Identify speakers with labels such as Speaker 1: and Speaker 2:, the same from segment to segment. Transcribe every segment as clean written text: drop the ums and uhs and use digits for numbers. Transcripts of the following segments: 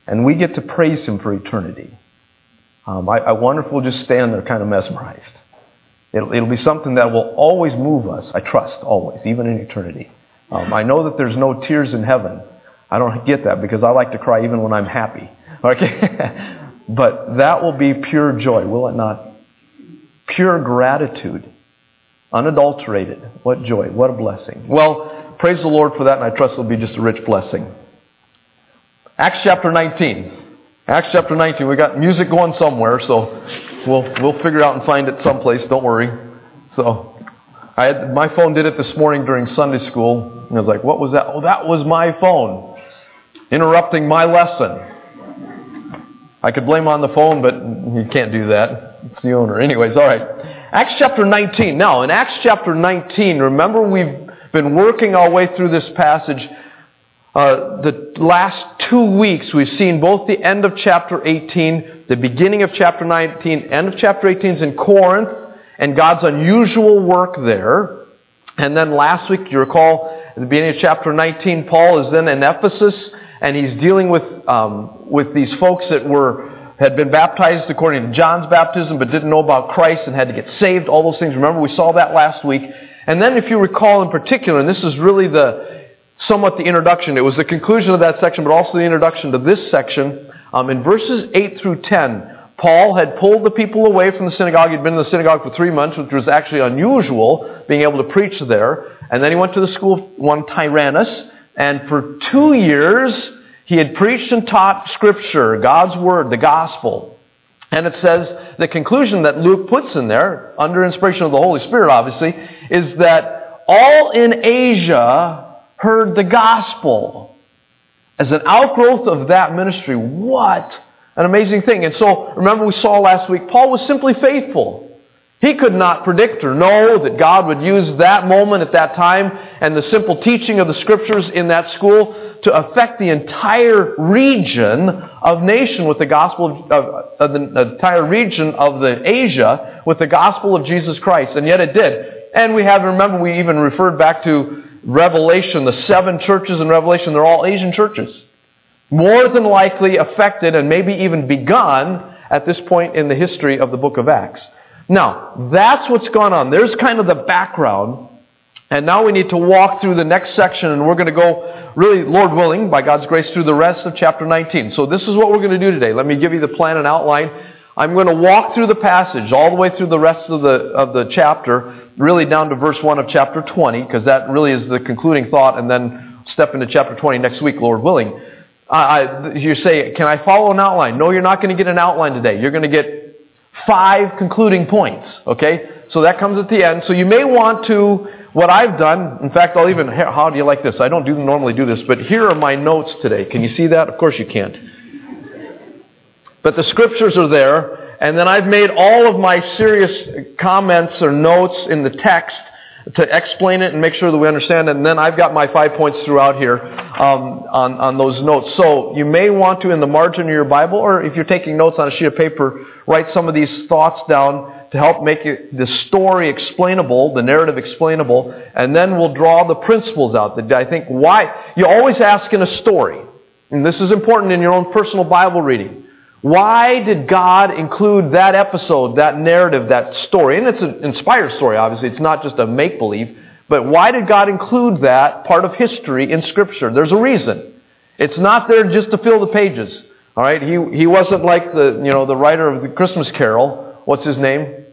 Speaker 1: And we get to praise Him for eternity. I wonder if we'll just stand there kind of mesmerized. It'll be something that will always move us, I trust, always, even in eternity. I know that there's no tears in heaven. I don't get that because I like to cry even when I'm happy. Okay? But that will be pure joy, will it not? Pure gratitude. Unadulterated. What joy. What a blessing. Well, praise the Lord for that, and I trust it'll be just a rich blessing. Acts chapter 19. Acts chapter 19. We got music going somewhere, so we'll figure it out and find it someplace. Don't worry. So, my phone did it this morning during Sunday school. And I was like, what was that? Oh, that was my phone. Interrupting my lesson. I could blame on the phone, but you can't do that. It's the owner. Anyways, all right. Acts chapter 19. Now, in Acts chapter 19, remember we've been working our way through this passage. The last 2 weeks, we've seen both the end of chapter 18, the beginning of chapter 19, end of chapter 18 is in Corinth, and God's unusual work there. And then last week, you recall, at the beginning of chapter 19, Paul is then in Ephesus, and he's dealing with these folks that had been baptized according to John's baptism, but didn't know about Christ and had to get saved, all those things. Remember, we saw that last week. And then if you recall in particular, and this is really somewhat the introduction, it was the conclusion of that section, but also the introduction to this section. In verses 8 through 10, Paul had pulled the people away from the synagogue. He'd been in the synagogue for 3 months, which was actually unusual, being able to preach there. And then he went to the school of one Tyrannus, and for 2 years, he had preached and taught Scripture, God's Word, the Gospel. And it says, the conclusion that Luke puts in there, under inspiration of the Holy Spirit obviously, is that all in Asia heard the Gospel. As an outgrowth of that ministry, what an amazing thing. And so, remember we saw last week, Paul was simply faithful. He could not predict or know that God would use that moment at that time and the simple teaching of the Scriptures in that school to affect the entire region of nation with the gospel of the entire region of the Asia with the gospel of Jesus Christ. And yet it did. And we even referred back to Revelation, the 7 churches in Revelation, they're all Asian churches. More than likely affected and maybe even begun at this point in the history of the book of Acts. Now, that's what's gone on. There's kind of the background. And now we need to walk through the next section, and we're going to go, really, Lord willing, by God's grace, through the rest of chapter 19. So this is what we're going to do today. Let me give you the plan and outline. I'm going to walk through the passage all the way through the rest of the chapter, really down to verse 1 of chapter 20, because that really is the concluding thought, and then step into chapter 20 next week, Lord willing. You say, can I follow an outline? No, you're not going to get an outline today. You're going to get 5 concluding points, okay? So that comes at the end. So you may want to, what I've done, in fact, how do you like this? I don't normally do this, but here are my notes today. Can you see that? Of course you can't. But the Scriptures are there, and then I've made all of my serious comments or notes in the text to explain it and make sure that we understand it. And then I've got my 5 points throughout here on those notes. So you may want to, in the margin of your Bible, or if you're taking notes on a sheet of paper, write some of these thoughts down to help make the story explainable, the narrative explainable, and then we'll draw the principles out. That I think why you always ask in a story, and this is important in your own personal Bible reading. Why did God include that episode, that narrative, that story? And it's an inspired story, obviously. It's not just a make-believe. But why did God include that part of history in Scripture? There's a reason. It's not there just to fill the pages. All right? He wasn't like the writer of the Christmas Carol. What's his name?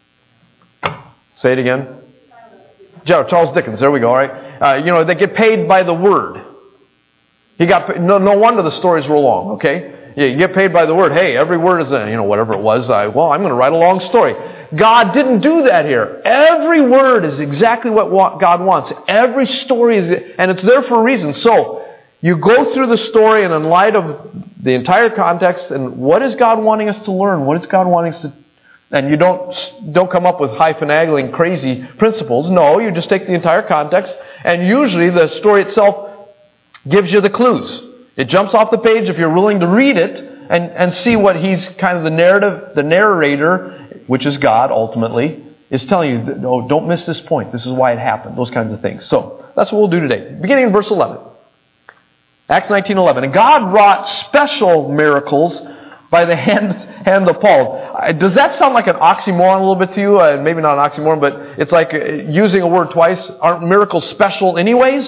Speaker 1: Say it again. Charles Dickens. There we go. All right. They get paid by the word. He got no wonder the stories were long. Okay. Yeah, you get paid by the word. Hey, every word is, whatever it was. I'm going to write a long story. God didn't do that here. Every word is exactly what God wants. Every story is, and it's there for a reason. So, you go through the story, and in light of the entire context, and what is God wanting us to learn? What is God wanting us to, and you don't come up with high-finagling, crazy principles. No, you just take the entire context, and usually the story itself gives you the clues. It jumps off the page if you're willing to read it and see what he's kind of the narrator, which is God ultimately, is telling you, oh, don't miss this point. This is why it happened. Those kinds of things. So that's what we'll do today. Beginning in verse 11. Acts 19:11. And God wrought special miracles by the hand of Paul. Does that sound like an oxymoron a little bit to you? Maybe not an oxymoron, but it's like using a word twice. Aren't miracles special anyways?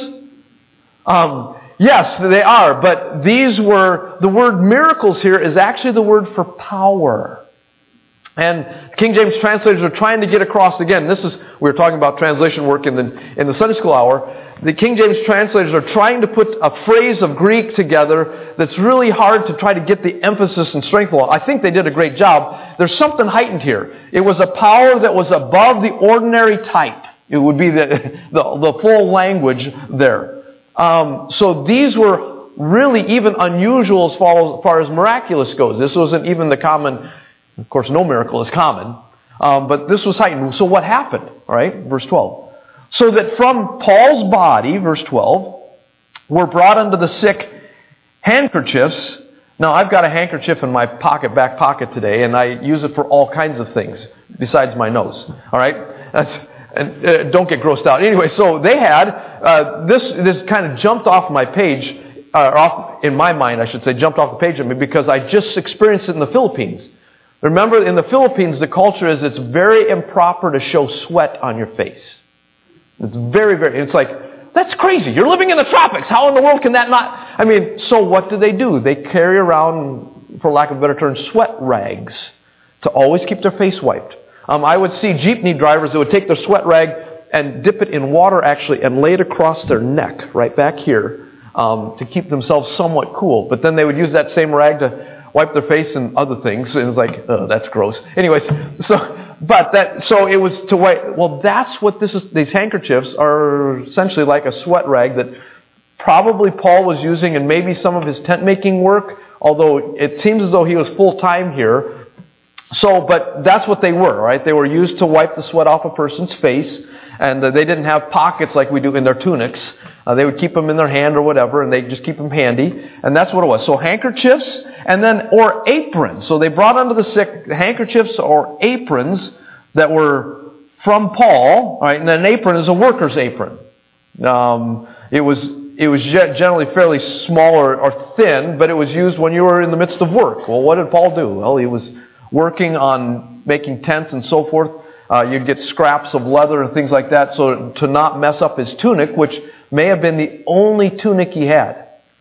Speaker 1: Yes, they are. But the word miracles here is actually the word for power. And King James translators are trying to get across, again, we were talking about translation work in the Sunday school hour. The King James translators are trying to put a phrase of Greek together that's really hard to try to get the emphasis and strength on. I think they did a great job. There's something heightened here. It was a power that was above the ordinary type. It would be the full language there. So these were really even unusual as far as miraculous goes. This wasn't even the common. Of course, no miracle is common. But this was heightened. So what happened? All right, verse 12. So that from Paul's body, verse 12, were brought unto the sick handkerchiefs. Now, I've got a handkerchief in my back pocket today, and I use it for all kinds of things besides my nose. All right? And don't get grossed out. Anyway, so they had, this kind of jumped off my page, off in my mind, I should say, jumped off the page of me because I just experienced it in the Philippines. Remember, in the Philippines, the culture is it's very improper to show sweat on your face. It's it's like, that's crazy. You're living in the tropics. How in the world can that not? So what do? They carry around, for lack of a better term, sweat rags to always keep their face wiped. I would see jeepney drivers that would take their sweat rag and dip it in water, actually, and lay it across their neck, right back here, to keep themselves somewhat cool. But then they would use that same rag to wipe their face and other things. And it's like, oh, that's gross. Anyways, so it was to wipe. Well, that's what this is. These handkerchiefs are essentially like a sweat rag that probably Paul was using in maybe some of his tent making work, although it seems as though he was full time here. But that's what they were, right? They were used to wipe the sweat off a person's face, and they didn't have pockets like we do in their tunics. They would keep them in their hand or whatever, and they just keep them handy, and that's what it was. So handkerchiefs, or aprons. So they brought unto the sick handkerchiefs or aprons that were from Paul, right? And an apron is a worker's apron. It was generally fairly small or thin, but it was used when you were in the midst of work. Well, what did Paul do? Well, he was working on making tents and so forth. You'd get scraps of leather and things like that, so to not mess up his tunic, which may have been the only tunic he had.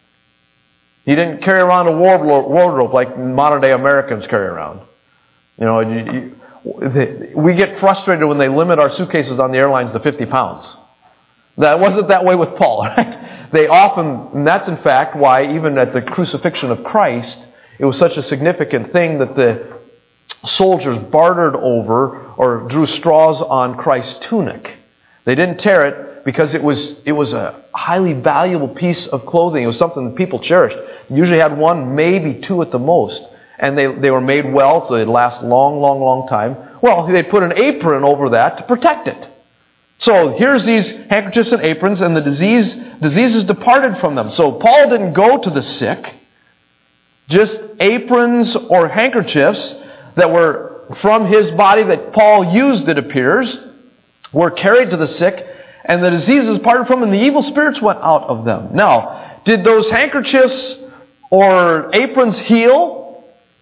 Speaker 1: He didn't carry around a wardrobe like modern-day Americans carry around. We get frustrated when they limit our suitcases on the airlines to 50 pounds. That wasn't that way with Paul, right? They often, and that's in fact why even at the crucifixion of Christ, it was such a significant thing that the soldiers bartered over or drew straws on Christ's tunic. They didn't tear it because it was a highly valuable piece of clothing. It was something that people cherished. Usually had one, maybe two at the most. And they were made well, so they'd last long time. Well, they put an apron over that to protect it. So here's these handkerchiefs and aprons, and the diseases departed from them. So Paul didn't go to the sick. Just aprons or handkerchiefs that were from his body that Paul used, it appears, were carried to the sick, and the diseases departed from them, and the evil spirits went out of them. Now, did those handkerchiefs or aprons heal?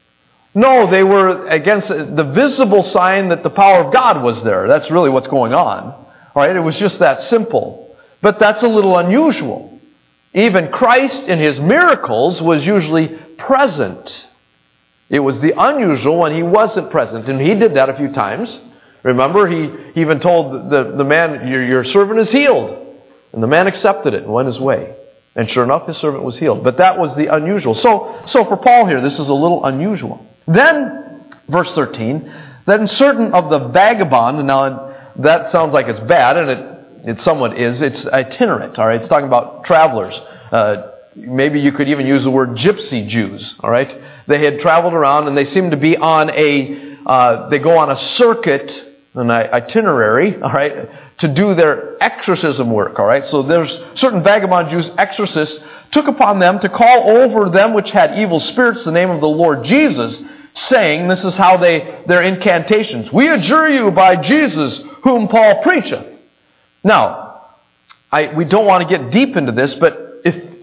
Speaker 1: No, they were against the visible sign that the power of God was there. That's really what's going on. All right, it was just that simple. But that's a little unusual. Even Christ in his miracles was usually present. It was the unusual when he wasn't present, and he did that a few times. Remember, he even told the man, your servant is healed. And the man accepted it and went his way. And sure enough, his servant was healed. But that was the unusual. So for Paul here, this is a little unusual. Then, verse 13, then certain of the vagabond, now that sounds like it's bad, and it somewhat is. It's itinerant, all right? It's talking about travelers. Maybe you could even use the word gypsy Jews, all right? They had traveled around, and they seemed to be on they go on a circuit, an itinerary, all right, to do their exorcism work, all right? So there's certain vagabond Jews, exorcists, took upon them to call over them which had evil spirits the name of the Lord Jesus, saying, this is how their incantations, we adjure you by Jesus whom Paul preacheth. Now, we don't want to get deep into this, but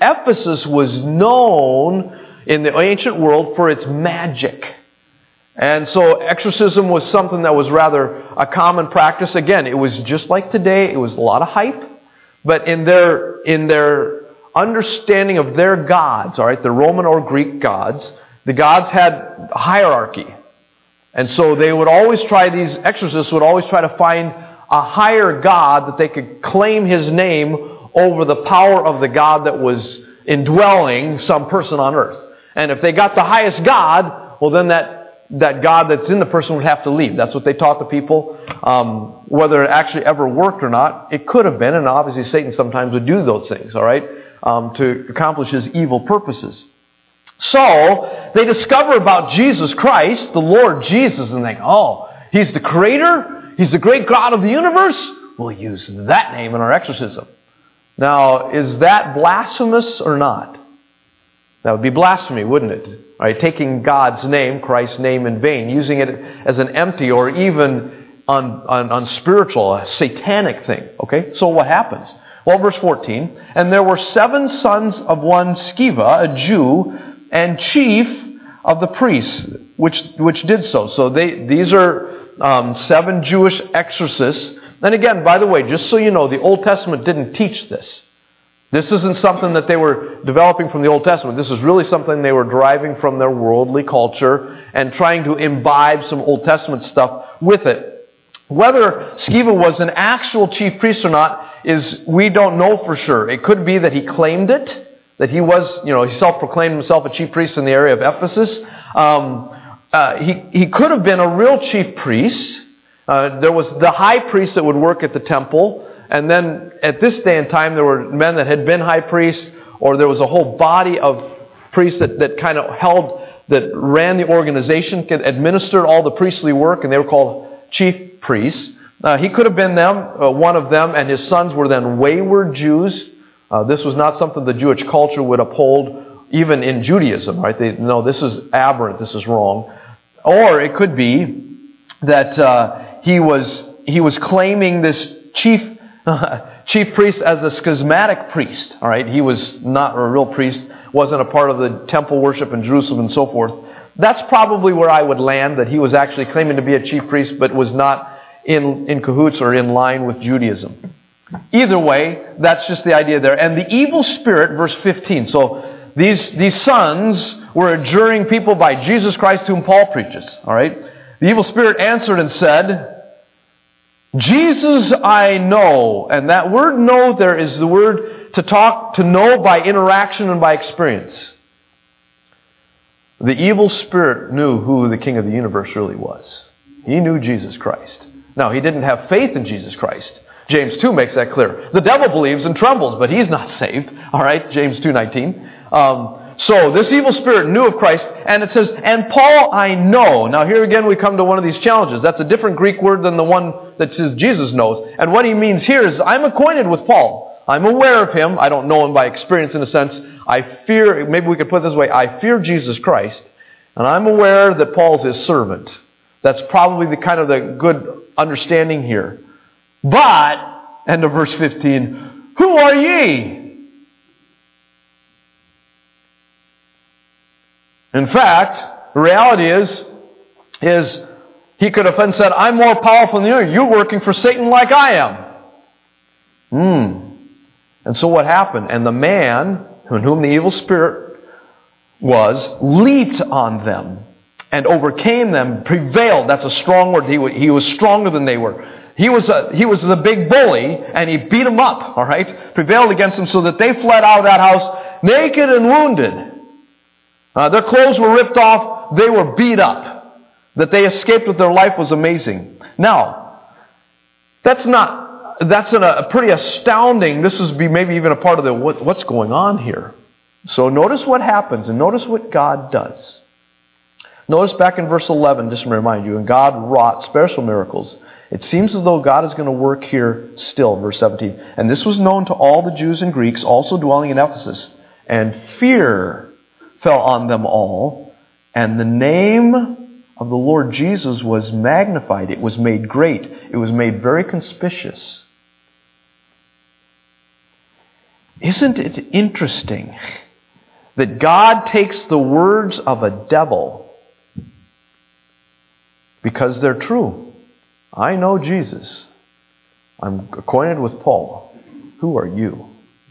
Speaker 1: Ephesus was known in the ancient world for its magic. And so exorcism was something that was rather a common practice. Again, it was just like today. It was a lot of hype. But in their understanding of their gods, all right, the Roman or Greek gods, the gods had hierarchy. And so they would always try, these exorcists would always try to find a higher god that they could claim his name over the power of the god that was indwelling some person on earth. And if they got the highest god, well then that god that's in the person would have to leave. That's what they taught the people. Whether it actually ever worked or not, it could have been, and obviously Satan sometimes would do those things, all right, to accomplish his evil purposes. So, they discover about Jesus Christ, the Lord Jesus, and think, oh, he's the creator? He's the great God of the universe? We'll use that name in our exorcism. Now, is that blasphemous or not? That would be blasphemy, wouldn't it? All right, taking God's name, Christ's name, in vain, using it as an empty or even unspiritual, a satanic thing. Okay, so what happens? Well, verse 14, and there were 7 sons of one Sceva, a Jew, and chief of the priests, which did so. So these are 7 Jewish exorcists. And again, by the way, just so you know, the Old Testament didn't teach this. This isn't something that they were developing from the Old Testament. This is really something they were deriving from their worldly culture and trying to imbibe some Old Testament stuff with it. Whether Sceva was an actual chief priest or not we don't know for sure. It could be that he claimed it, that he was, he self-proclaimed himself a chief priest in the area of Ephesus. He could have been a real chief priest. There was the high priest that would work at the temple. And then at this day and time, there were men that had been high priests, or there was a whole body of priests that kind of that ran the organization, administered all the priestly work, and they were called chief priests. He could have been one of them, and his sons were then wayward Jews. This was not something the Jewish culture would uphold, even in Judaism, right? No, this is aberrant, this is wrong. Or it could be that he was claiming this chief priest as a schismatic priest. All right, he was not a real priest, wasn't a part of the temple worship in Jerusalem and so forth. That's probably where I would land, that he was actually claiming to be a chief priest, but was not in cahoots or in line with Judaism. Either way, that's just the idea there. And the evil spirit, verse 15. So these sons were adjuring people by Jesus Christ, whom Paul preaches. All right, the evil spirit answered and said, Jesus I know. And that word know there is the word to talk, to know by interaction and by experience. The evil spirit knew who the King of the universe really was. He knew Jesus Christ. Now, he didn't have faith in Jesus Christ. James 2 makes that clear. The devil believes and trembles, but he's not saved. All right, James 2:19. So this evil spirit knew of Christ, and it says, and Paul I know. Now here again we come to one of these challenges. That's a different Greek word than the one that says Jesus knows. And what he means here is, I'm acquainted with Paul. I'm aware of him. I don't know him by experience in a sense. I fear, maybe we could put it this way, I fear Jesus Christ, and I'm aware that Paul's his servant. That's probably the kind of the good understanding here. But, end of verse 15, who are ye? In fact, the reality is he could have then said, I'm more powerful than you. You're working for Satan like I am. And so what happened? And the man, in whom the evil spirit was, leaped on them and overcame them, prevailed. That's a strong word. He was stronger than they were. He was the big bully, and he beat them up, all right? Prevailed against them so that they fled out of that house naked and wounded. Their clothes were ripped off. They were beat up. That they escaped with their life was amazing. Now, that's a pretty astounding, this is maybe even a part of what's going on here. So notice what happens, and notice what God does. Notice back in verse 11, just to remind you, and God wrought special miracles. It seems as though God is going to work here still, verse 17. And this was known to all the Jews and Greeks also dwelling in Ephesus. And fear fell on them all, and the name of the Lord Jesus was magnified. It was made great. It was made very conspicuous. Isn't it interesting that God takes the words of a devil because they're true? I know Jesus. I'm acquainted with Paul. Who are you?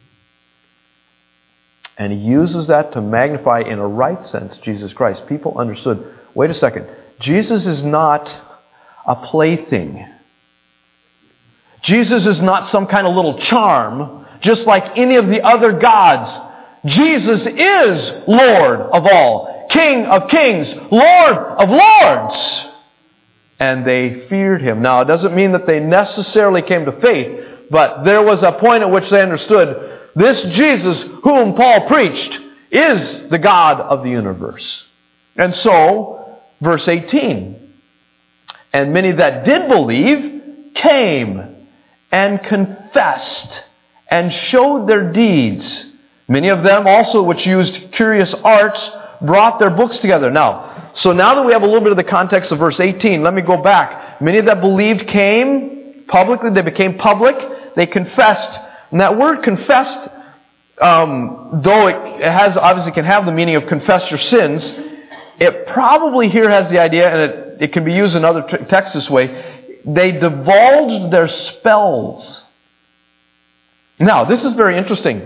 Speaker 1: And he uses that to magnify, in a right sense, Jesus Christ. People understood, wait a second, Jesus is not a plaything. Jesus is not some kind of little charm, just like any of the other gods. Jesus is Lord of all, King of kings, Lord of lords. And they feared him. Now, it doesn't mean that they necessarily came to faith, but there was a point at which they understood this Jesus whom Paul preached is the God of the universe. And so, verse 18, and many that did believe came and confessed and showed their deeds. Many of them also, which used curious arts, brought their books together. Now that we have a little bit of the context of verse 18, let me go back. Many that believed came publicly. They became public. They confessed. And that word confessed, though it has obviously can have the meaning of confess your sins, it probably here has the idea, and it can be used in other texts this way, they divulged their spells. Now, this is very interesting.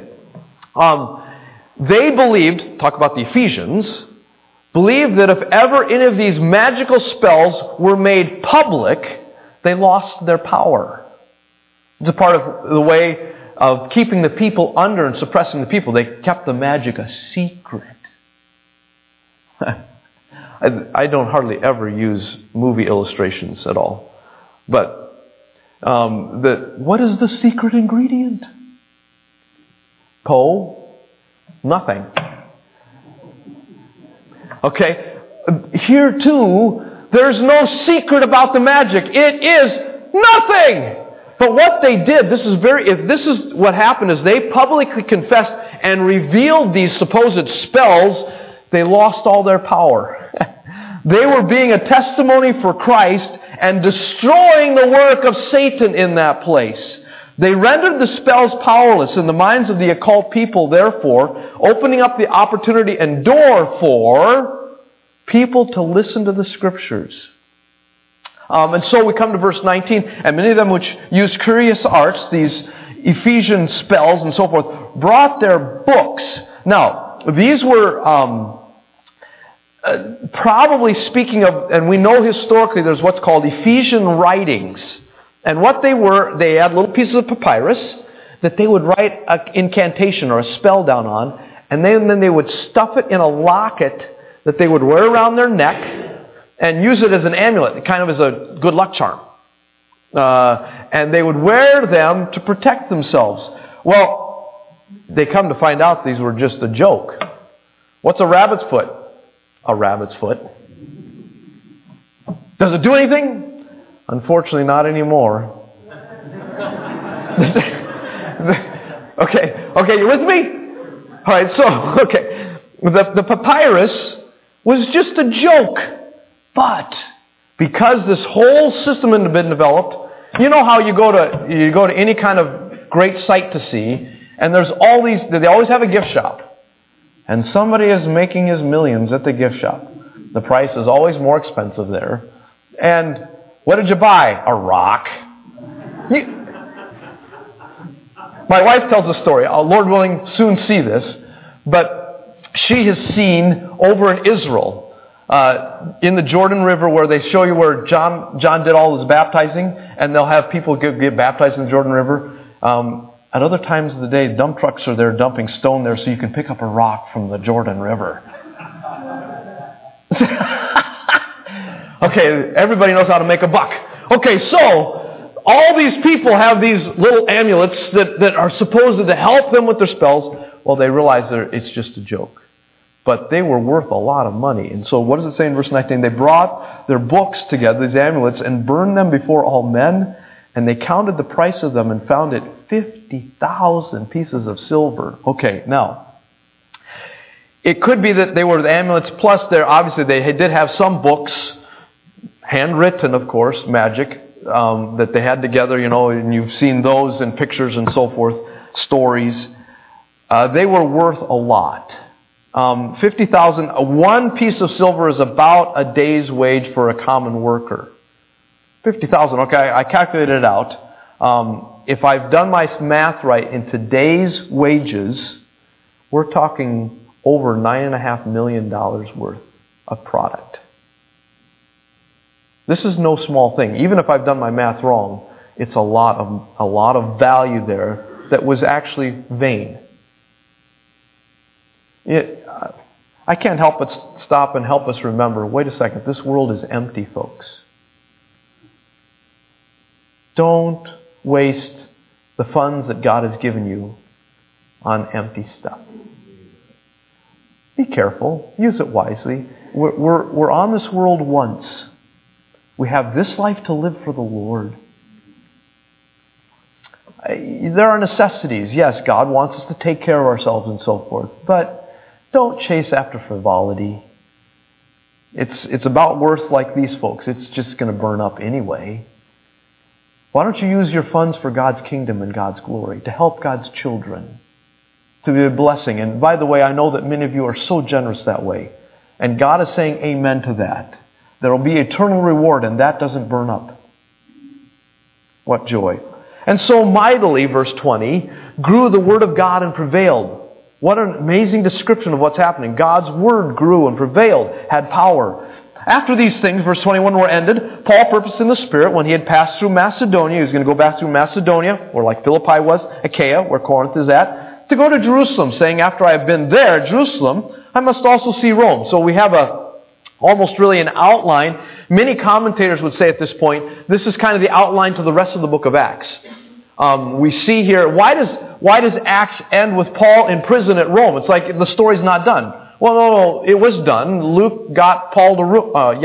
Speaker 1: They believed, talk about the Ephesians, believed that if ever any of these magical spells were made public, they lost their power. It's a part of the way of keeping the people under and suppressing the people. They kept the magic a secret. I don't hardly ever use movie illustrations at all. But what is the secret ingredient? Nothing. Okay, here too, there's no secret about the magic. It is nothing. But what they did, if this is what happened, is they publicly confessed and revealed these supposed spells, they lost all their power. They were being a testimony for Christ and destroying the work of Satan in that place. They rendered the spells powerless in the minds of the occult people, therefore, opening up the opportunity and door for people to listen to the Scriptures. And so we come to verse 19, and many of them which used curious arts, these Ephesian spells and so forth, brought their books. Now, these were probably speaking of, and we know historically there's what's called Ephesian writings. And what they were, they had little pieces of papyrus that they would write an incantation or a spell down on, and then they would stuff it in a locket that they would wear around their neck and use it as an amulet, kind of as a good luck charm. And they would wear them to protect themselves. Well, they come to find out these were just a joke. What's a rabbit's foot? A rabbit's foot. Does it do anything? Unfortunately, not anymore. Okay, you with me? All right, so, the papyrus was just a joke. But because this whole system had been developed, you know how you go to any kind of great sight to see, and there's all these, they always have a gift shop. And somebody is making his millions at the gift shop. The price is always more expensive there. And what did you buy? A rock. My wife tells a story. I'll, Lord willing, soon see this. But she has seen over in Israel, in the Jordan River, where they show you where John did all his baptizing, and they'll have people get baptized in the Jordan River. At other times of the day, dump trucks are there dumping stone there so you can pick up a rock from the Jordan River. Okay, everybody knows how to make a buck. Okay, so all these people have these little amulets that are supposed to help them with their spells. Well, they realize that it's just a joke. But they were worth a lot of money. And so what does it say in verse 19? They brought their books together, these amulets, and burned them before all men. And they counted the price of them and found it 50,000 pieces of silver. Okay, now, it could be that they were the amulets, plus obviously they did have some books, handwritten, of course, magic, that they had together, and you've seen those in pictures and so forth, stories. They were worth a lot. 50,000, one piece of silver is about a day's wage for a common worker. 50,000, okay, I calculated it out. If I've done my math right, in today's wages, we're talking over $9.5 million worth of product. This is no small thing. Even if I've done my math wrong, it's a lot of value there that was actually vain. I can't help but stop and help us remember, wait a second, this world is empty, folks. Don't waste the funds that God has given you on empty stuff. Be careful. Use it wisely. We're on this world once. We have this life to live for the Lord. There are necessities. Yes, God wants us to take care of ourselves and so forth. But don't chase after frivolity. It's about worth like these folks. It's just going to burn up anyway. Why don't you use your funds for God's kingdom and God's glory, to help God's children, to be a blessing? And by the way, I know that many of you are so generous that way. And God is saying amen to that. There will be eternal reward, and that doesn't burn up. What joy. And so mightily, verse 20, grew the word of God and prevailed. What an amazing description of what's happening. God's word grew and prevailed, had power. After these things, verse 21, were ended, Paul purposed in the Spirit, when he had passed through Macedonia, he was going to go back through Macedonia, or like Philippi was, Achaia, where Corinth is at, to go to Jerusalem, saying, after I have been there, Jerusalem, I must also see Rome. So we have almost really an outline. Many commentators would say at this point, this is kind of the outline to the rest of the book of Acts. We see here, why does Acts end with Paul in prison at Rome? It's like the story's not done. Well, no, it was done. Luke got Paul to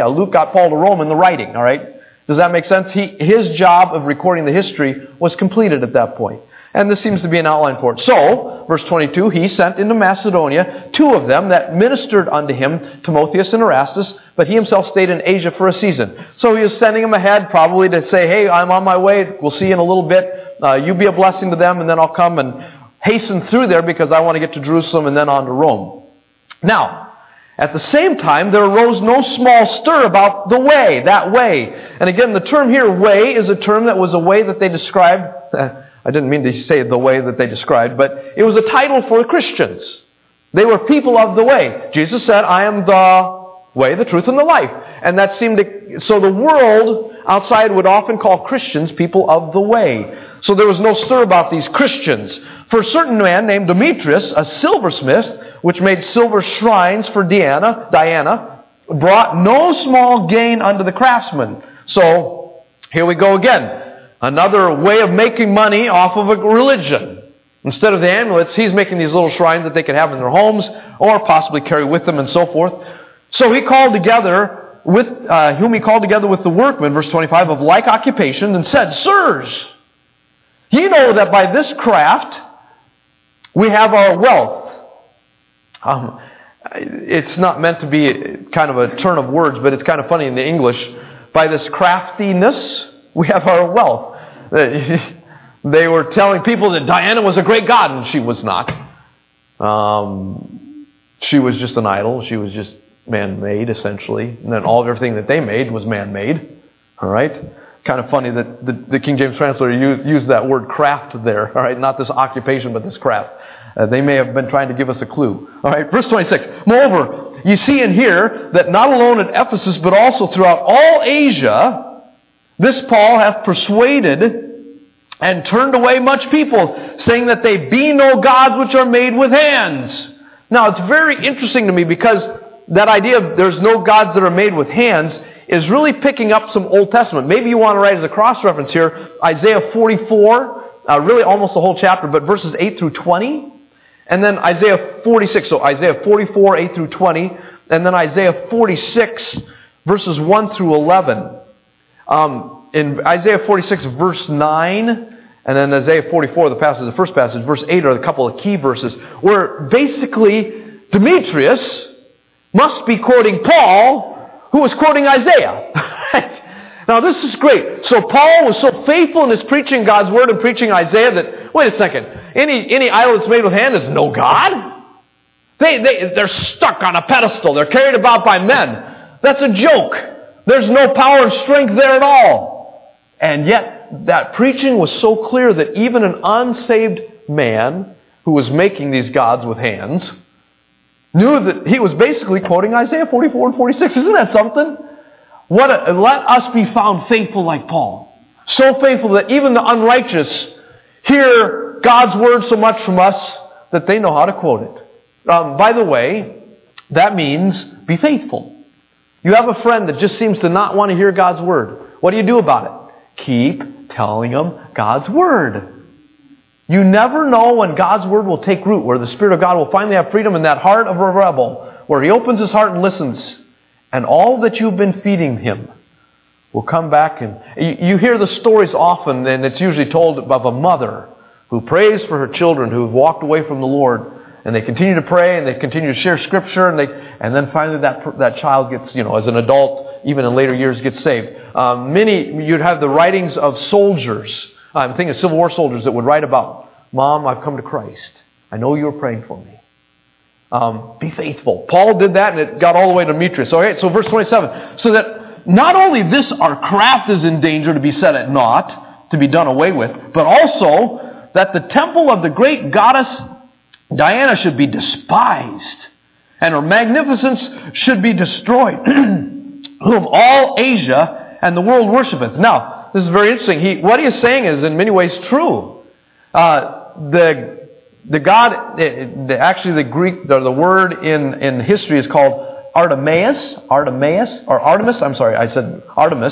Speaker 1: Rome in the writing, all right? Does that make sense? His job of recording the history was completed at that point. And this seems to be an outline for it. So, verse 22, he sent into Macedonia 2 of them that ministered unto him, Timotheus and Erastus, but he himself stayed in Asia for a season. So he was sending them ahead probably to say, hey, I'm on my way. We'll see you in a little bit. You be a blessing to them, and then I'll come and hasten through there because I want to get to Jerusalem and then on to Rome. Now, at the same time, there arose no small stir about the way, that way. And again, the term here, way, is a term that was a way that they described. I didn't mean to say the way that they described, but it was a title for Christians. They were people of the way. Jesus said, I am the way, the truth, and the life. And that seemed to, so the world outside would often call Christians people of the way. So there was no stir about these Christians. For a certain man named Demetrius, a silversmith, which made silver shrines for Diana, brought no small gain unto the craftsmen. So, here we go again. Another way of making money off of a religion. Instead of the amulets, he's making these little shrines that they could have in their homes, or possibly carry with them and so forth. So he called together with, whom he called together with the workmen, verse 25, of like occupation, and said, Sirs, ye know that by this craft we have our wealth. It's not meant to be kind of a turn of words, but it's kind of funny in the English. By this craftiness, we have our wealth. They were telling people that Diana was a great god, and she was not. She was just an idol. She was just man-made, essentially. And then everything that they made was man-made. All right? Kind of funny that the King James translator used that word craft there. All right? Not this occupation, but this craft. They may have been trying to give us a clue. All right, verse 26. Moreover, you see and hear that not alone at Ephesus, but also throughout all Asia, this Paul hath persuaded and turned away much people, saying that they be no gods which are made with hands. Now, it's very interesting to me because that idea of there's no gods that are made with hands is really picking up some Old Testament. Maybe you want to write as a cross-reference here, Isaiah 44, really almost the whole chapter, but verses 8 through 20. And then Isaiah 46, so Isaiah 44, 8 through 20, and then Isaiah 46, verses 1 through 11. In Isaiah 46, verse 9, and then Isaiah 44, the first passage, verse 8 are a couple of key verses, where basically Demetrius must be quoting Paul, who was quoting Isaiah. Now this is great. So Paul was so faithful in his preaching God's Word and preaching Isaiah that, wait a second, Any idol that's made with hand is no God. They're stuck on a pedestal. They're carried about by men. That's a joke. There's no power and strength there at all. And yet, that preaching was so clear that even an unsaved man who was making these gods with hands knew that he was basically quoting Isaiah 44 and 46. Isn't that something? Let us be found faithful like Paul. So faithful that even the unrighteous hear God's word so much from us that they know how to quote it. By the way, that means be faithful. You have a friend that just seems to not want to hear God's word. What do you do about it? Keep telling them God's word. You never know when God's word will take root, where the Spirit of God will finally have freedom in that heart of a rebel, where he opens his heart and listens. And all that you've been feeding him will come back. And you hear the stories often, and it's usually told of a mother who prays for her children who have walked away from the Lord. And they continue to pray, and they continue to share Scripture, and then finally that child gets, as an adult, even in later years, gets saved. You'd have the writings of soldiers. I'm thinking of Civil War soldiers that would write about, Mom, I've come to Christ. I know you were praying for me. Be faithful. Paul did that, and it got all the way to Demetrius. All right, so verse 27. So that not only this, our craft is in danger to be set at naught, to be done away with, but also that the temple of the great goddess Diana should be despised, and her magnificence should be destroyed, whom all Asia and the world worshipeth. Now, this is very interesting. What he is saying is in many ways true. The god, actually the Greek, the word in history is called Artemis, I'm sorry, I said Artemis,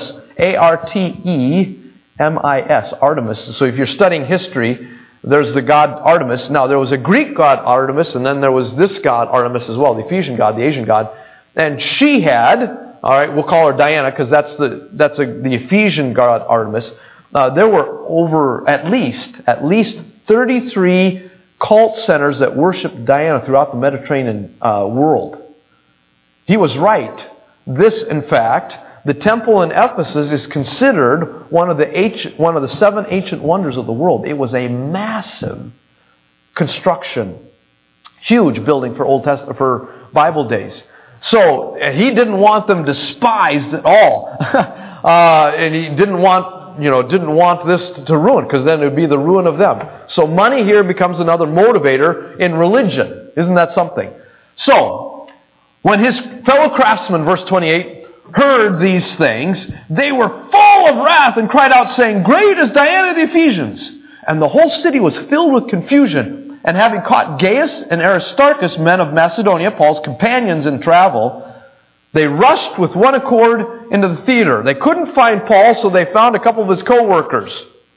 Speaker 1: A-R-T-E-M-I-S, Artemis. So if you're studying history, there's the god Artemis. Now, there was a Greek god Artemis, and then there was this god Artemis as well, the Ephesian god, the Asian god. And she had, all right, we'll call her Diana because that's the Ephesian god Artemis. There were over at least 33 cult centers that worshiped Diana throughout the Mediterranean world. He was right. This, in fact, the temple in Ephesus is considered one of the 7 ancient wonders of the world. It was a massive construction, huge building for Bible days. So he didn't want them despised at all, and he didn't want this to ruin, because then it would be the ruin of them. So money here becomes another motivator in religion. Isn't that something? So when his fellow craftsmen, verse 28. Heard these things, they were full of wrath and cried out, saying, Great is Diana of the Ephesians! And the whole city was filled with confusion. And having caught Gaius and Aristarchus, men of Macedonia, Paul's companions in travel, they rushed with one accord into the theater. They couldn't find Paul, so they found a couple of his co-workers.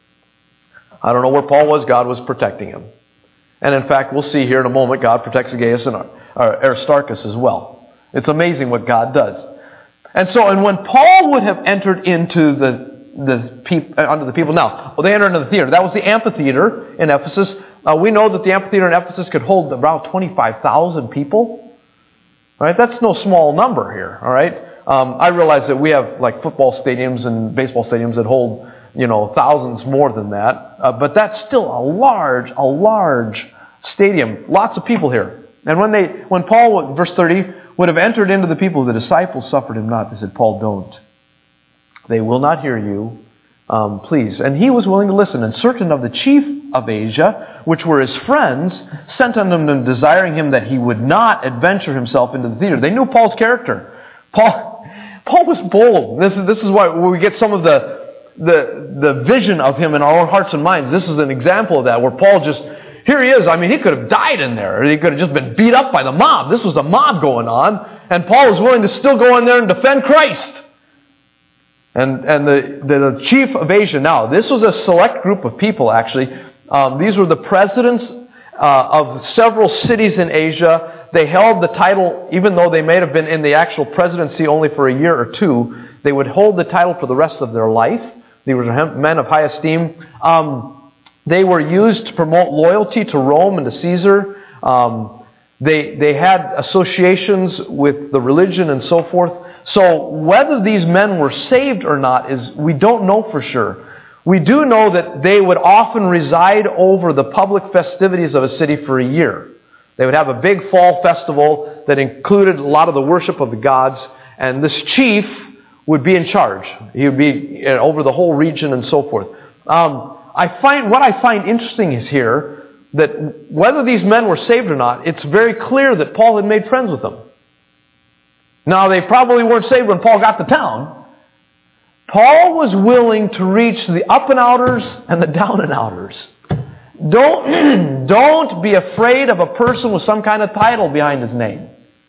Speaker 1: I don't know where Paul was. God was protecting him. And in fact, we'll see here in a moment, God protects Gaius and Aristarchus as well. It's amazing what God does. And when Paul would have entered into the people, now, they entered into the theater. That was the amphitheater in Ephesus. We know that the amphitheater in Ephesus could hold around 25,000 people. All right, that's no small number here. All right, I realize that we have like football stadiums and baseball stadiums that hold thousands more than that, but that's still a large stadium. Lots of people here. And when Paul, verse 30. Would have entered into the people, the disciples suffered him not. They said, Paul, don't. They will not hear you. Please. And he was willing to listen. And certain of the chief of Asia, which were his friends, sent unto him, desiring him that he would not adventure himself into the theater. They knew Paul's character. Paul was bold. This is why we get some of the vision of him in our own hearts and minds. This is an example of that, where Paul just... Here he is. I mean, he could have died in there. Or he could have just been beat up by the mob. This was a mob going on. And Paul was willing to still go in there and defend Christ. And the chief of Asia. Now, this was a select group of people, actually. These were the presidents of several cities in Asia. They held the title, even though they may have been in the actual presidency only for a year or two, they would hold the title for the rest of their life. They were men of high esteem. They were used to promote loyalty to Rome and to Caesar. They had associations with the religion and so forth. So whether these men were saved or not, we don't know for sure. We do know that they would often reside over the public festivities of a city for a year. They would have a big fall festival that included a lot of the worship of the gods, and this chief would be in charge. He would be over the whole region and so forth. What I find interesting is here that whether these men were saved or not, it's very clear that Paul had made friends with them. Now, they probably weren't saved when Paul got to town. Paul was willing to reach the up and outers and the down and outers. Don't be afraid of a person with some kind of title behind his name.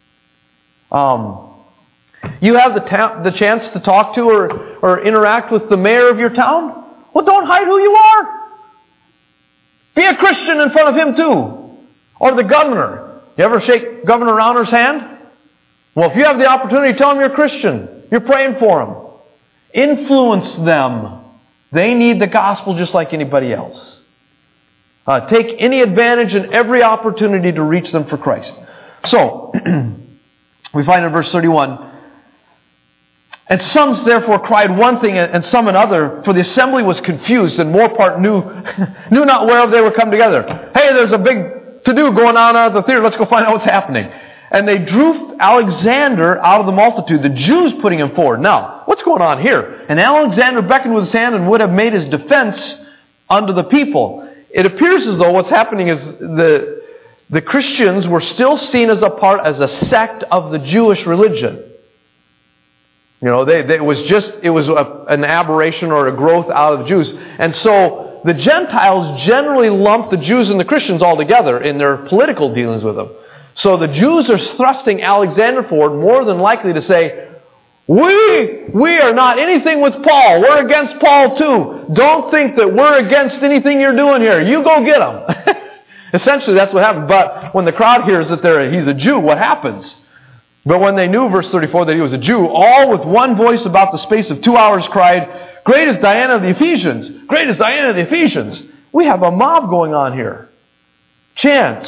Speaker 1: You have the chance to talk to or interact with the mayor of your town? Well, don't hide who you are. Be a Christian in front of him too. Or the governor. You ever shake Governor Rauner's hand? Well, if you have the opportunity, tell him you're a Christian. You're praying for him. Influence them. They need the gospel just like anybody else. Take any advantage and every opportunity to reach them for Christ. So, we find in verse 31, and some therefore cried one thing and some another, for the assembly was confused, and more part knew not whereof they were come together. Hey, there's a big to-do going on out of the theater. Let's go find out what's happening. And they drew Alexander out of the multitude, the Jews putting him forward. Now, what's going on here? And Alexander beckoned with his hand and would have made his defense unto the people. It appears as though what's happening is the Christians were still seen as a sect of the Jewish religion. You know, it was an aberration or a growth out of the Jews. And so the Gentiles generally lump the Jews and the Christians all together in their political dealings with them. So the Jews are thrusting Alexander forward, more than likely to say, we are not anything with Paul. We're against Paul too. Don't think that we're against anything you're doing here. You go get him. Essentially, that's what happened. But when the crowd hears that he's a Jew, what happens? But when they knew, verse 34, that he was a Jew, all with one voice about the space of 2 hours cried, Great is Diana of the Ephesians! Great is Diana of the Ephesians! We have a mob going on here. Chants.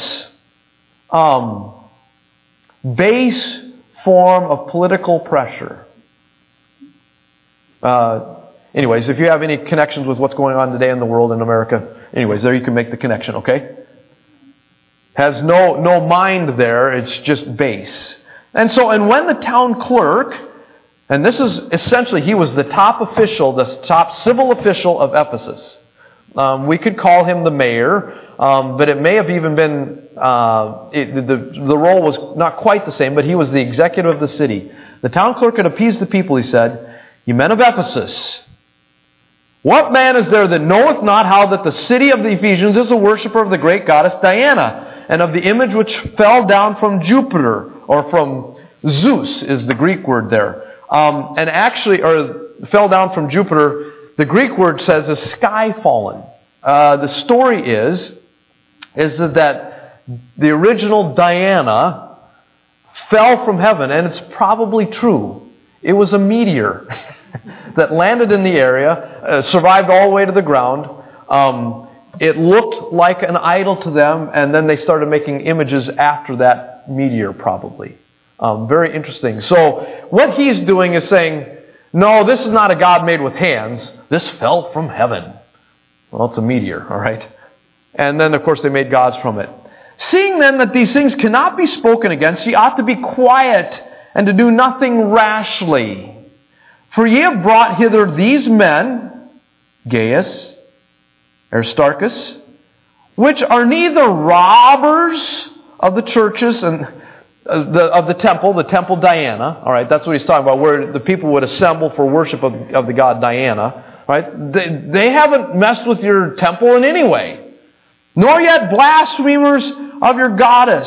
Speaker 1: Base form of political pressure. Anyways, if you have any connections with what's going on today in the world in America, anyways, there you can make the connection, okay? Has no mind there, it's just base. And when the town clerk, and this is essentially, he was the top official, the top civil official of Ephesus. We could call him the mayor, but it may have even been, the role was not quite the same, but he was the executive of the city. The town clerk had appeased the people, he said, Ye men of Ephesus, what man is there that knoweth not how that the city of the Ephesians is a worshipper of the great goddess Diana, and of the image which fell down from Jupiter, or from Zeus is the Greek word there. And actually, or fell down from Jupiter, the Greek word says a sky fallen. The story is that the original Diana fell from heaven, and it's probably true. It was a meteor that landed in the area, survived all the way to the ground. It looked like an idol to them, and then they started making images after that meteor, probably. Very interesting. So what he's doing is saying, no, this is not a God made with hands. This fell from heaven. Well, it's a meteor, all right? And then, of course, they made gods from it. Seeing then that these things cannot be spoken against, ye ought to be quiet and to do nothing rashly. For ye have brought hither these men, Gaius, Aristarchus, which are neither robbers of the churches and of the temple Diana. All right, that's what he's talking about, where the people would assemble for worship of the god Diana. Right? They haven't messed with your temple in any way, nor yet blasphemers of your goddess.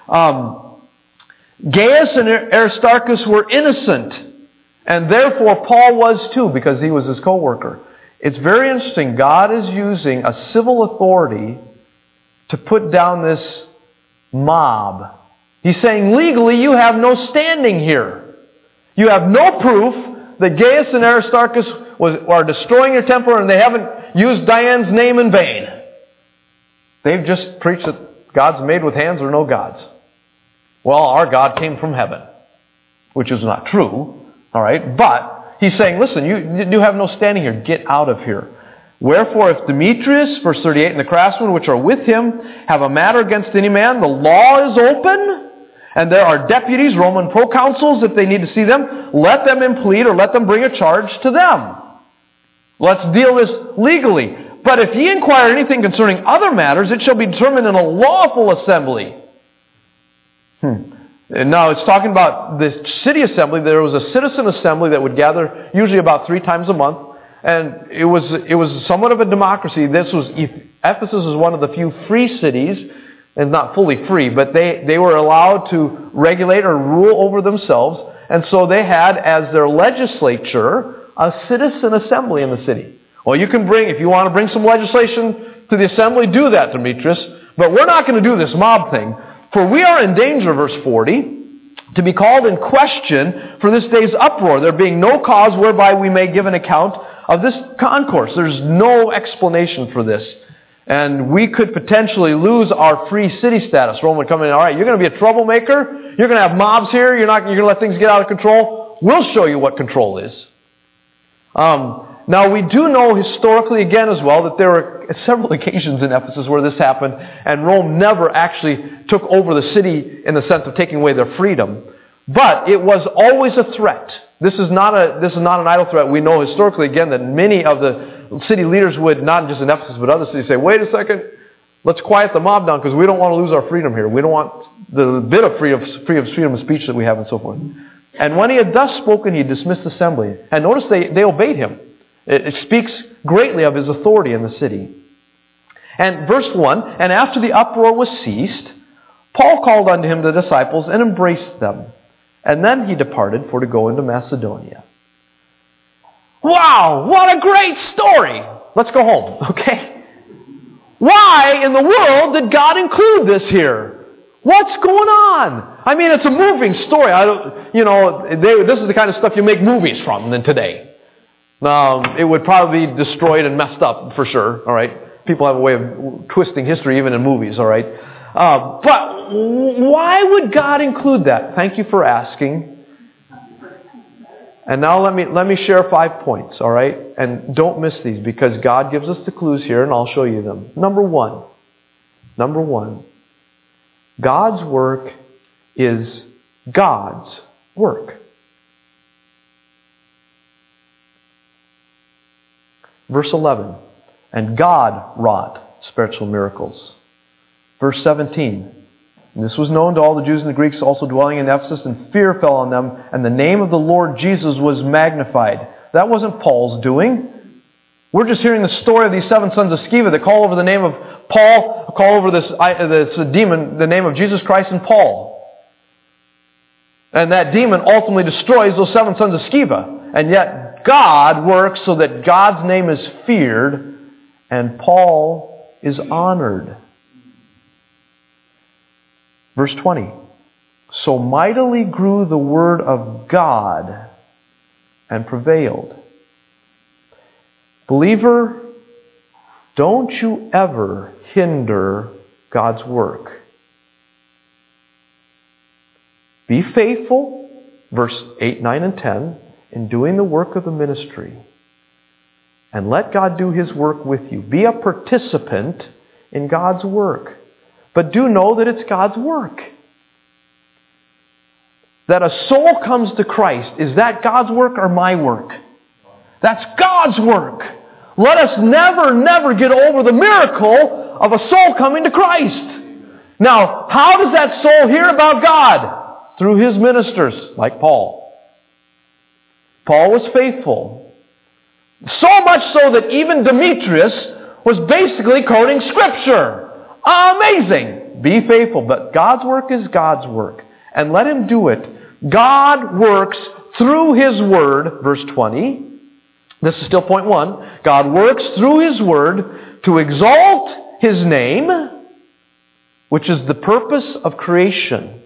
Speaker 1: Gaius and Aristarchus were innocent, and therefore Paul was too, because he was his co-worker. It's very interesting. God is using a civil authority to put down this mob. He's saying, legally, you have no standing here. You have no proof that Gaius and Aristarchus are destroying your temple, and they haven't used Diane's name in vain. They've just preached that gods made with hands are no gods. Well, our God came from heaven, which is not true. All right, but he's saying, listen, you have no standing here. Get out of here. Wherefore, if Demetrius, verse 38, and the craftsmen which are with him have a matter against any man, the law is open, and there are deputies, Roman proconsuls, if they need to see them, let them implead or let them bring a charge to them. Let's deal this legally. But if ye inquire anything concerning other matters, it shall be determined in a lawful assembly. And now it's talking about the city assembly. There was a citizen assembly that would gather usually about 3 times a month. And it was somewhat of a democracy. Ephesus was one of the few free cities, and not fully free, but they were allowed to regulate or rule over themselves. And so they had as their legislature a citizen assembly in the city. Well, you can if you want to bring some legislation to the assembly, do that, Demetrius. But we're not going to do this mob thing. For we are in danger, verse 40, to be called in question for this day's uproar, there being no cause whereby we may give an account of this concourse. There's no explanation for this. And we could potentially lose our free city status. Rome would come in, all right, you're going to be a troublemaker, you're going to have mobs here, you're going to let things get out of control. We'll show you what control is. Now, we do know historically again as well that there were several occasions in Ephesus where this happened, and Rome never actually took over the city in the sense of taking away their freedom. But it was always a threat. This is not an idle threat. We know historically again that many of the city leaders would, not just in Ephesus but other cities, say, wait a second, let's quiet the mob down because we don't want to lose our freedom here. We don't want the bit of freedom of speech that we have and so forth. And when he had thus spoken, he dismissed the assembly. And notice they obeyed him. It speaks greatly of his authority in the city. And verse 1, and after the uproar was ceased, Paul called unto him the disciples and embraced them. And then he departed for to go into Macedonia. Wow, what a great story! Let's go home, okay? Why in the world did God include this here? What's going on? I mean, it's a moving story. This is the kind of stuff you make movies from than today. It would probably be destroyed and messed up for sure, all right? People have a way of twisting history even in movies, all right? But why would God include that? Thank you for asking. And now let me share 5 points, all right? And don't miss these because God gives us the clues here and I'll show you them. Number one, God's work is God's work. Verse 11, and God wrought spiritual miracles. Verse 17, and this was known to all the Jews and the Greeks also dwelling in Ephesus, and fear fell on them, and the name of the Lord Jesus was magnified. That wasn't Paul's doing. We're just hearing the story of these 7 sons of Sceva that call over the name of Paul, call over this demon, the name of Jesus Christ and Paul. And that demon ultimately destroys those 7 sons of Sceva. And yet God works so that God's name is feared and Paul is honored. Verse 20. So mightily grew the word of God and prevailed. Believer, don't you ever hinder God's work. Be faithful, verse 8, 9, and 10, in doing the work of the ministry. And let God do His work with you. Be a participant in God's work. But do know that it's God's work. That a soul comes to Christ. Is that God's work or my work? That's God's work. Let us never get over the miracle of a soul coming to Christ. Now, how does that soul hear about God? Through his ministers, like Paul. Paul was faithful. So much so that even Demetrius was basically quoting Scripture. Amazing! Be faithful. But God's work is God's work. And let Him do it. God works through His Word, verse 20. This is still point 1. God works through His Word to exalt His name, which is the purpose of creation.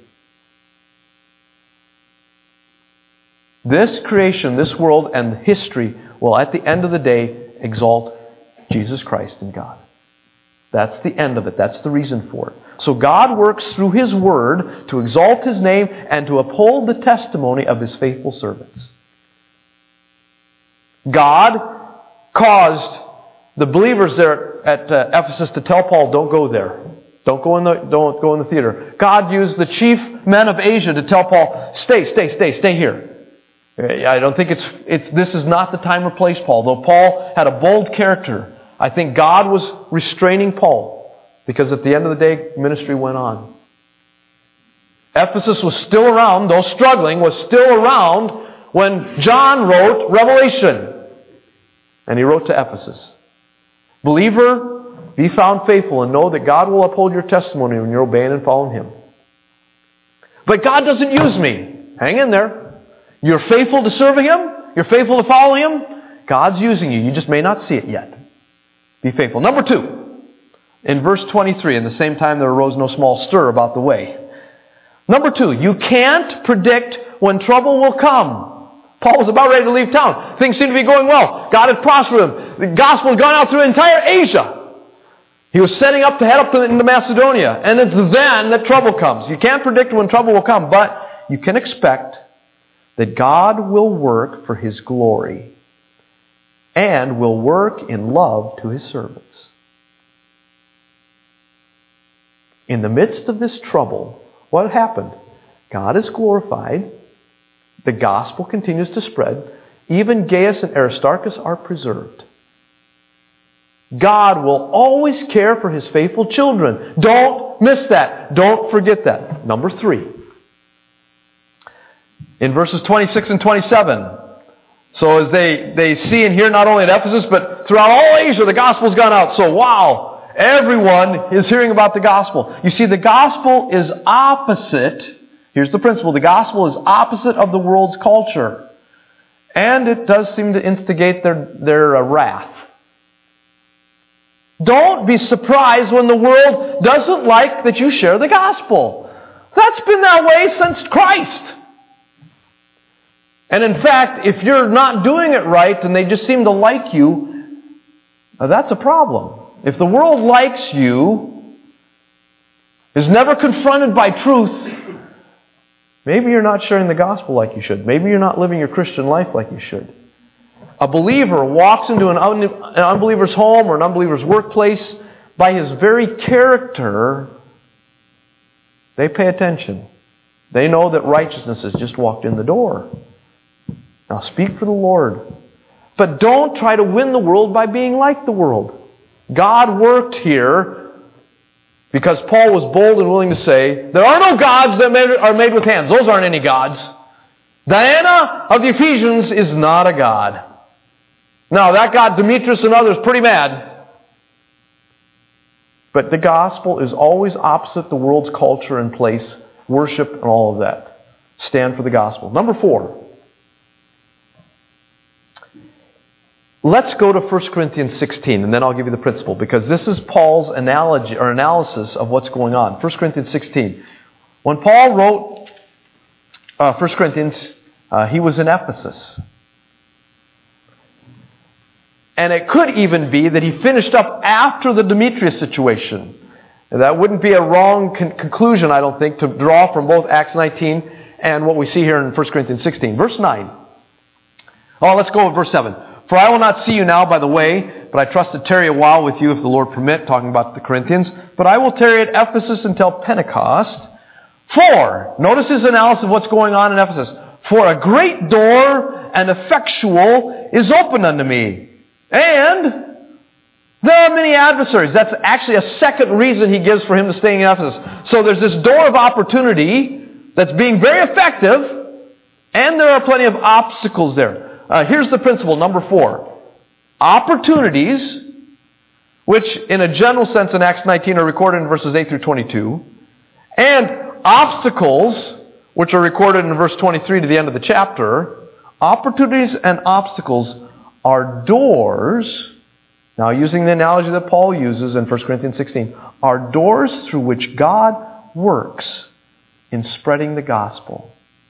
Speaker 1: This creation, this world, and history will at the end of the day exalt Jesus Christ and God. That's the end of it. That's the reason for it. So God works through His Word to exalt His name and to uphold the testimony of His faithful servants. God caused the believers there at Ephesus to tell Paul, don't go there. Don't go in the theater. God used the chief men of Asia to tell Paul, stay here. I don't think this is not the time or place, Paul. Though Paul had a bold character, I think God was restraining Paul because at the end of the day, ministry went on. Ephesus was still around, though struggling, was still around when John wrote Revelation. And he wrote to Ephesus, believer, be found faithful and know that God will uphold your testimony when you're obeying and following Him. But God doesn't use me. Hang in there. You're faithful to serving Him. You're faithful to following Him. God's using you. You just may not see it yet. Be faithful. Number 2. In verse 23, in the same time there arose no small stir about the way. Number 2, you can't predict when trouble will come. Paul was about ready to leave town. Things seemed to be going well. God had prospered him. The gospel had gone out through entire Asia. He was setting up to head up into Macedonia. And it's then that trouble comes. You can't predict when trouble will come, but you can expect that God will work for His glory and will work in love to His servants. In the midst of this trouble, what happened? God is glorified. The gospel continues to spread. Even Gaius and Aristarchus are preserved. God will always care for His faithful children. Don't miss that. Don't forget that. Number 3. In verses 26 and 27. So as they see and hear not only at Ephesus, but throughout all Asia, the gospel's gone out. So wow, everyone is hearing about the gospel. You see, the gospel is opposite. Here's the principle. The gospel is opposite of the world's culture. And it does seem to instigate their wrath. Don't be surprised when the world doesn't like that you share the gospel. That's been that way since Christ. And in fact, if you're not doing it right and they just seem to like you, that's a problem. If the world likes you, is never confronted by truth, maybe you're not sharing the gospel like you should. Maybe you're not living your Christian life like you should. A believer walks into an unbeliever's home or an unbeliever's workplace, by his very character, they pay attention. They know that righteousness has just walked in the door. Now speak for the Lord. But don't try to win the world by being like the world. God worked here because Paul was bold and willing to say, there are no gods that are made with hands. Those aren't any gods. Diana of the Ephesians is not a god. Now, that got Demetrius and others pretty mad. But the gospel is always opposite the world's culture and place, worship and all of that. Stand for the gospel. Number 4. Let's go to 1 Corinthians 16, and then I'll give you the principle, because this is Paul's analogy or analysis of what's going on. 1 Corinthians 16. When Paul wrote 1 Corinthians, he was in Ephesus. And it could even be that he finished up after the Demetrius situation. And that wouldn't be a wrong conclusion, I don't think, to draw from both Acts 19 and what we see here in 1 Corinthians 16. Verse 9. Oh, let's go with verse 7. For I will not see you now by the way, but I trust to tarry a while with you if the Lord permit, talking about the Corinthians. But I will tarry at Ephesus until Pentecost. For, notice his analysis of what's going on in Ephesus. For a great door and effectual is opened unto me. And there are many adversaries. That's actually a second reason he gives for him to stay in Ephesus. So there's this door of opportunity that's being very effective, and there are plenty of obstacles there. Here's the principle, number 4. Opportunities, which in a general sense in Acts 19 are recorded in verses 8 through 22, and obstacles, which are recorded in verse 23 to the end of the chapter. Opportunities and obstacles are doors, now using the analogy that Paul uses in 1 Corinthians 16, are doors through which God works in spreading the gospel.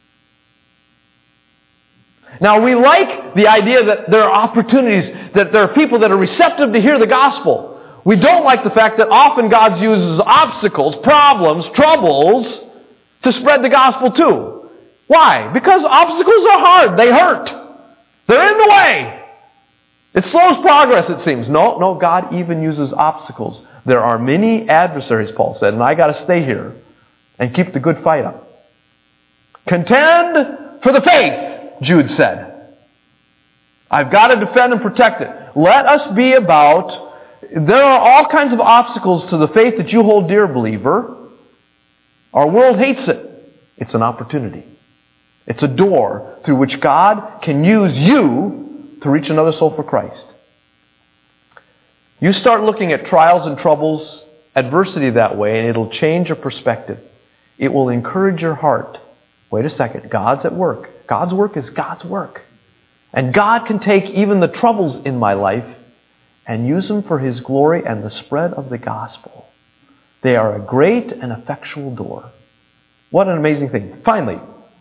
Speaker 1: Now we like the idea that there are opportunities, that there are people that are receptive to hear the gospel. We don't like the fact that often God uses obstacles, problems, troubles to spread the gospel too. Why? Because obstacles are hard. They hurt. They're in the way. It slows progress, it seems. No, God even uses obstacles. There are many adversaries, Paul said, and I got to stay here and keep the good fight up. Contend for the faith, Jude said. I've got to defend and protect it. Let us be about, there are all kinds of obstacles to the faith that you hold dear, believer. Our world hates it. It's an opportunity. It's a door through which God can use you to reach another soul for Christ. You start looking at trials and troubles, adversity that way, and it'll change your perspective. It will encourage your heart. Wait a second, God's at work. God's work is God's work. And God can take even the troubles in my life and use them for His glory and the spread of the gospel. They are a great and effectual door. What an amazing thing. Finally,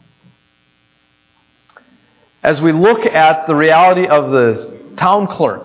Speaker 1: as we look at the reality of the town clerk,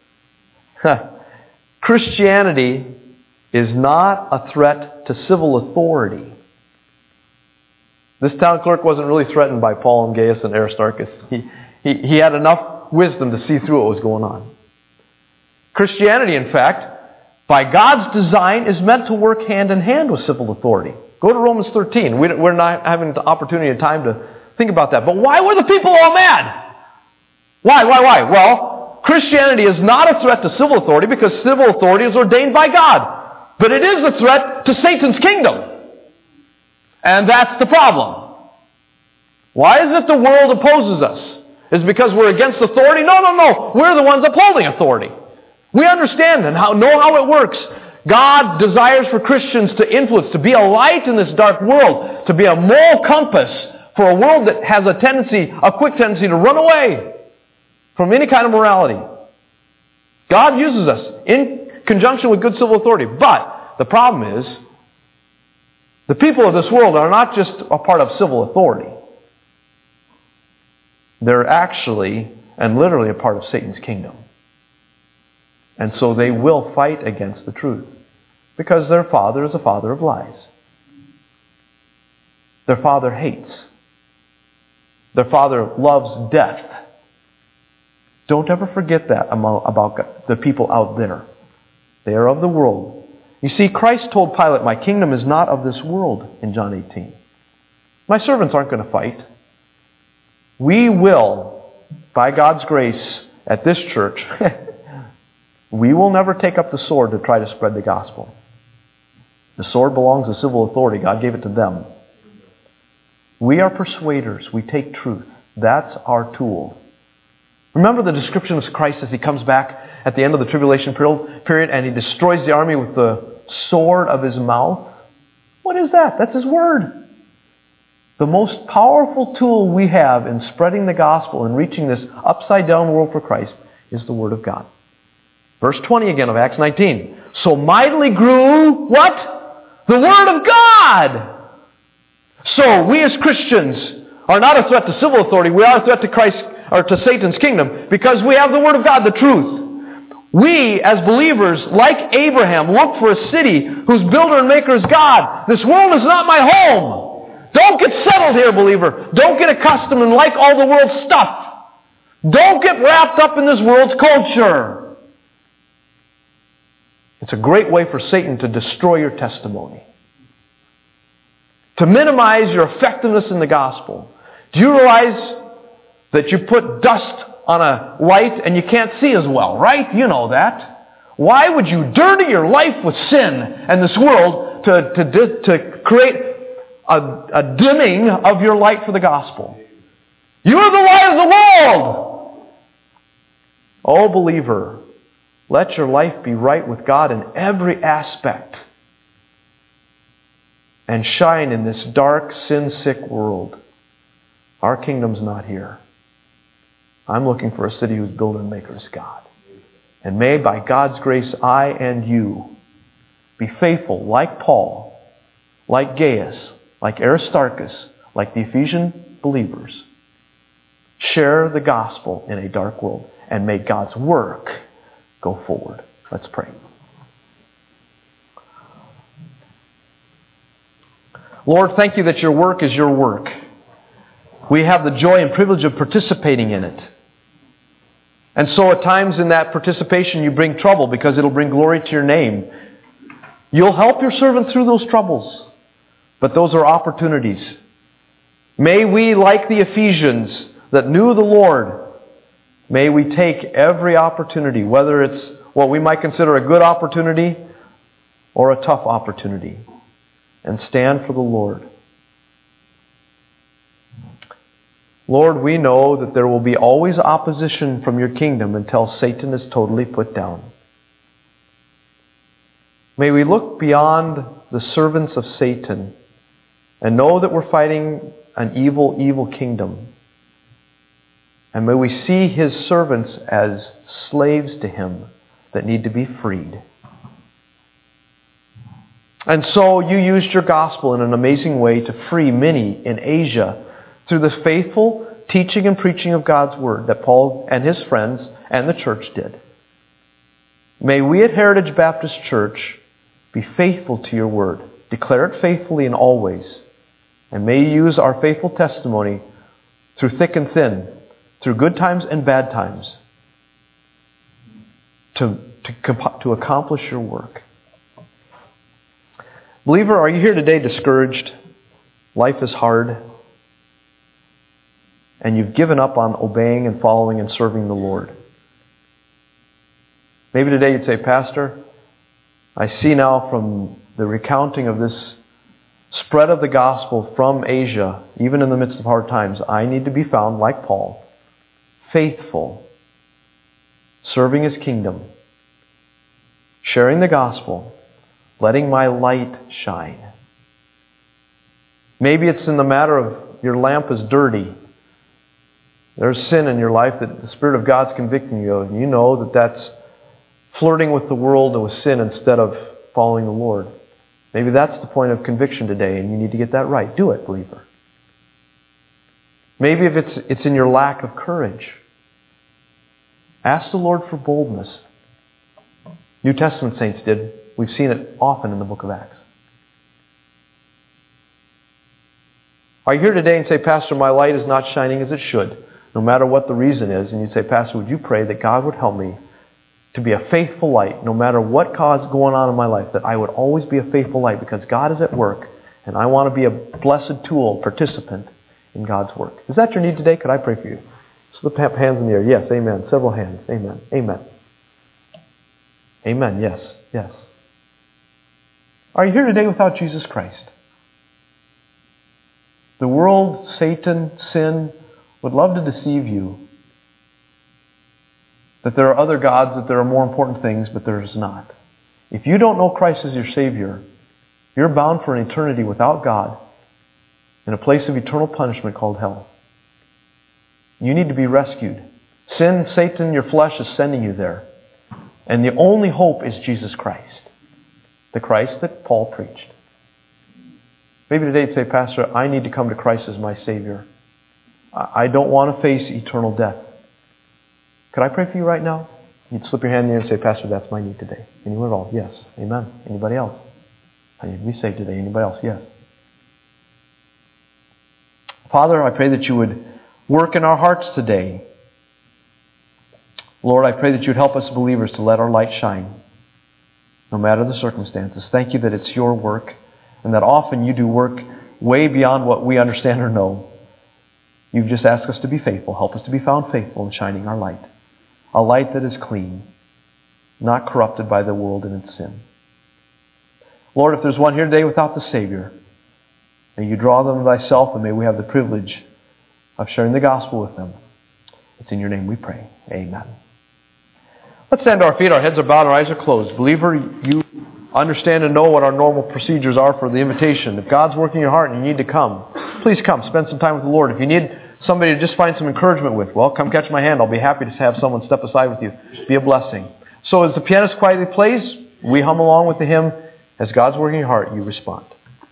Speaker 1: Christianity is not a threat to civil authority. This town clerk wasn't really threatened by Paul and Gaius and Aristarchus. He had enough wisdom to see through what was going on. Christianity, in fact, by God's design, is meant to work hand in hand with civil authority. Go to Romans 13. We're not having the opportunity and time to think about that. But why were the people all mad? Why? Well, Christianity is not a threat to civil authority because civil authority is ordained by God. But it is a threat to Satan's kingdom. And that's the problem. Why is it the world opposes us? Is it because we're against authority? No. We're the ones upholding authority. We understand and know how it works. God desires for Christians to influence, to be a light in this dark world, to be a moral compass for a world that has a quick tendency to run away from any kind of morality. God uses us in conjunction with good civil authority. But the problem is, the people of this world are not just a part of civil authority. They're actually and literally a part of Satan's kingdom. And so they will fight against the truth because their father is a father of lies. Their father hates. Their father loves death. Don't ever forget that about the people out there. They are of the world. You see, Christ told Pilate, my kingdom is not of this world in John 18. My servants aren't going to fight. We will, by God's grace, at this church, we will never take up the sword to try to spread the gospel. The sword belongs to civil authority. God gave it to them. We are persuaders. We take truth. That's our tool. Remember the description of Christ as He comes back at the end of the tribulation period and He destroys the army with the sword of His mouth? What is that? That's His word. The most powerful tool we have in spreading the gospel and reaching this upside down world for Christ is the Word of God. Verse 20 again of Acts 19. So mightily grew what? The Word of God! So we as Christians are not a threat to civil authority. We are a threat to Christ or to Satan's kingdom because we have the Word of God, the truth. We, as believers, like Abraham, look for a city whose builder and maker is God. This world is not my home. Don't get settled here, believer. Don't get accustomed and like all the world's stuff. Don't get wrapped up in this world's culture. It's a great way for Satan to destroy your testimony, to minimize your effectiveness in the gospel. Do you realize that you put dust on a light and you can't see as well, right? You know that. Why would you dirty your life with sin and this world to create a dimming of your light for the gospel? You are the light of the world! Oh, believer, let your life be right with God in every aspect and shine in this dark, sin-sick world. Our kingdom's not here. I'm looking for a city whose builder and maker is God. And may, by God's grace, I and you be faithful like Paul, like Gaius, like Aristarchus, like the Ephesian believers. Share the gospel in a dark world and make God's work go forward. Let's pray. Lord, thank you that your work is your work. We have the joy and privilege of participating in it. And so at times in that participation you bring trouble because it'll bring glory to your name. You'll help your servant through those troubles. But those are opportunities. May we, like the Ephesians that knew the Lord, may we take every opportunity, whether it's what we might consider a good opportunity or a tough opportunity, and stand for the Lord. Lord, we know that there will be always opposition from your kingdom until Satan is totally put down. May we look beyond the servants of Satan and know that we're fighting an evil, evil kingdom. And may we see his servants as slaves to him that need to be freed. And so you used your gospel in an amazing way to free many in Asia through the faithful teaching and preaching of God's Word that Paul and his friends and the church did. May we at Heritage Baptist Church be faithful to your Word. Declare it faithfully and always. And may you use our faithful testimony through thick and thin, through good times and bad times, to accomplish your work. Believer, are you here today discouraged? Life is hard. And you've given up on obeying and following and serving the Lord. Maybe today you'd say, Pastor, I see now from the recounting of this spread of the gospel from Asia, even in the midst of hard times, I need to be found like Paul, faithful, serving his kingdom, sharing the gospel, letting my light shine. Maybe it's in the matter of your lamp is dirty. There's sin in your life that the Spirit of God's convicting you of, and you know that that's flirting with the world and with sin instead of following the Lord. Maybe that's the point of conviction today, and you need to get that right. Do it, believer. Maybe if it's in your lack of courage, ask the Lord for boldness. New Testament saints did. We've seen it often in the book of Acts. Are you here today and say, Pastor, my light is not shining as it should, no matter what the reason is, and you say, Pastor, would you pray that God would help me to be a faithful light, no matter what cause going on in my life, that I would always be a faithful light because God is at work, and I want to be a blessed tool, participant in God's work. Is that your need today? Could I pray for you? Slip hands in the air. Yes, amen. Several hands. Amen. Amen. Amen. Yes. Yes. Are you here today without Jesus Christ? The world, Satan, sin would love to deceive you that there are other gods, that there are more important things, but there is not. If you don't know Christ as your Savior, you're bound for an eternity without God in a place of eternal punishment called hell. You need to be rescued. Sin, Satan, your flesh is sending you there. And the only hope is Jesus Christ. The Christ that Paul preached. Maybe today you'd say, Pastor, I need to come to Christ as my Savior. I don't want to face eternal death. Could I pray for you right now? You'd slip your hand in the air and say, Pastor, that's my need today. Anyone at all? Yes. Amen. Anybody else? I need to be saved today. Anybody else? Yes. Father, I pray that you would work in our hearts today. Lord, I pray that you'd help us believers to let our light shine, no matter the circumstances. Thank you that it's your work, and that often you do work way beyond what we understand or know. You've just asked us to be faithful. Help us to be found faithful in shining our light. A light that is clean, not corrupted by the world and its sin. Lord, if there's one here today without the Savior, may you draw them to thyself, and may we have the privilege of sharing the gospel with them. It's in your name we pray. Amen. Let's stand to our feet. Our heads are bowed, our eyes are closed. Believer, you understand and know what our normal procedures are for the invitation. If God's working in your heart and you need to come, please come. Spend some time with the Lord. If you need somebody to just find some encouragement with, well, come catch my hand. I'll be happy to have someone step aside with you. Be a blessing. So as the pianist quietly plays, we hum along with the hymn. As God's working in your heart, you respond.